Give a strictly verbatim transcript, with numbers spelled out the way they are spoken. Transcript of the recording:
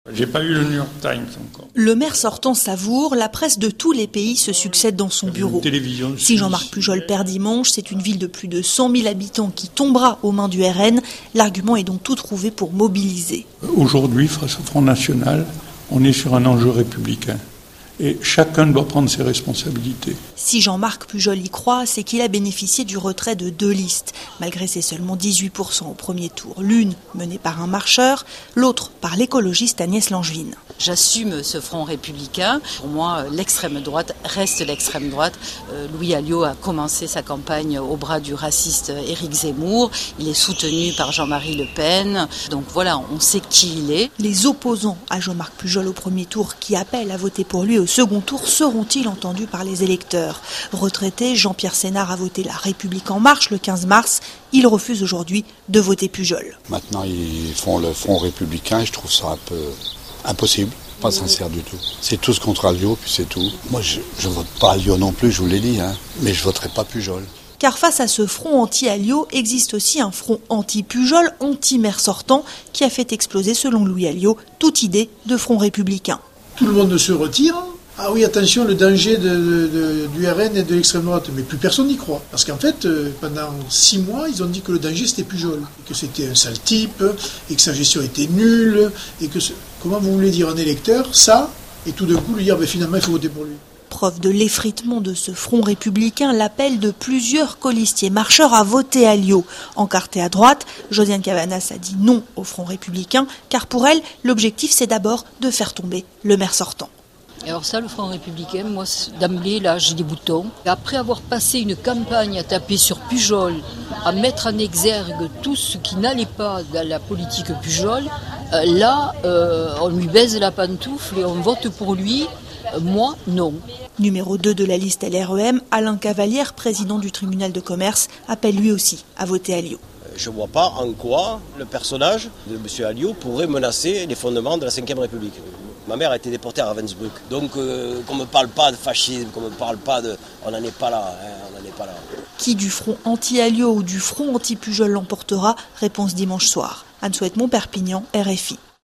J'ai pas lu le New York Times encore. Le maire sortant savoure, la presse de tous les pays se succède dans son bureau. Si Jean-Marc Pujol perd dimanche, c'est une ville de plus de cent mille habitants qui tombera aux mains du R N. L'argument est donc tout trouvé pour mobiliser. Aujourd'hui, face au Front National, on est sur un enjeu républicain. Et chacun doit prendre ses responsabilités. Si Jean-Marc Pujol y croit, c'est qu'il a bénéficié du retrait de deux listes, malgré ses seulement dix-huit pour cent au premier tour. L'une menée par un marcheur, l'autre par l'écologiste Agnès Langevin. J'assume ce front républicain. Pour moi, l'extrême droite reste l'extrême droite. Euh, Louis Alliot a commencé sa campagne au bras du raciste Éric Zemmour. Il est soutenu par Jean-Marie Le Pen. Donc voilà, on sait qui il est. Les opposants à Jean-Marc Pujol au premier tour qui appellent à voter pour lui au second tour seront-ils entendus par les électeurs ? Retraité, Jean-Pierre Sénart a voté La République En Marche le quinze mars. Il refuse aujourd'hui de voter Pujol. Maintenant, ils font le front républicain et je trouve ça un peu impossible, pas sincère du tout. C'est tous contre Alliot, puis c'est tout. Moi, je ne vote pas Alliot non plus, je vous l'ai dit, hein, mais je ne voterai pas Pujol. Car face à ce front anti-Alliot, existe aussi un front anti-Pujol, anti-maire sortant, qui a fait exploser, selon Louis Alliot, toute idée de front républicain. Tout le monde se retire. Ah oui, attention, le danger de, de, de, du R N et de l'extrême droite. Mais plus personne n'y croit. Parce qu'en fait, euh, pendant six mois, ils ont dit que le danger, c'était Pujol. Et que c'était un sale type, et que sa gestion était nulle. Et que ce... Comment vous voulez dire à un électeur ça, et tout d'un coup lui dire, ben, finalement, il faut voter pour lui. Preuve de l'effritement de ce front républicain, l'appel de plusieurs colistiers marcheurs à voter Alliot. Encartée à droite, Josiane Cavanas a dit non au front républicain, car pour elle, l'objectif, c'est d'abord de faire tomber le maire sortant. Alors ça, le Front républicain, moi, d'emblée, là, j'ai des boutons. Après avoir passé une campagne à taper sur Pujol, à mettre en exergue tout ce qui n'allait pas dans la politique Pujol, euh, là, euh, on lui baise la pantoufle et on vote pour lui. Euh, moi, non. Numéro deux de la liste L R E M, Alain Cavalière, président du tribunal de commerce, appelle lui aussi à voter Alliot. Je ne vois pas en quoi le personnage de M. Alliot pourrait menacer les fondements de la cinquième République. Ma mère a été déportée à Ravensbrück. Donc euh, qu'on ne me parle pas de fascisme, qu'on ne me parle pas de... On n'en est pas là, hein, on n'en est pas là. Qui du front anti-Alliot ou du front anti-Pujol l'emportera ? Réponse dimanche soir. Anne-Souhaite Montperpignan, R F I.